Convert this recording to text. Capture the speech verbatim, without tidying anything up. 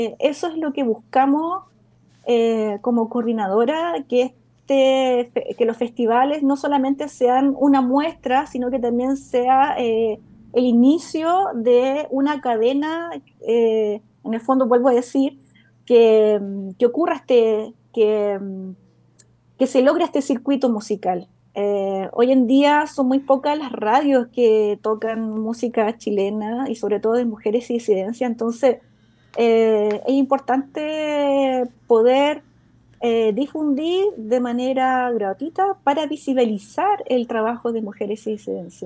Eso es lo que buscamos eh, como coordinadora, que, este, fe- que los festivales no solamente sean una muestra, sino que también sea eh, el inicio de una cadena, eh, en el fondo vuelvo a decir, que, mm, que ocurra este, que, mm, que se logre este circuito musical. Eh, hoy en día son muy pocas las radios que tocan música chilena y sobre todo de mujeres y disidencia, entonces eh, es importante poder eh, difundir de manera gratuita para visibilizar el trabajo de mujeres y disidencias.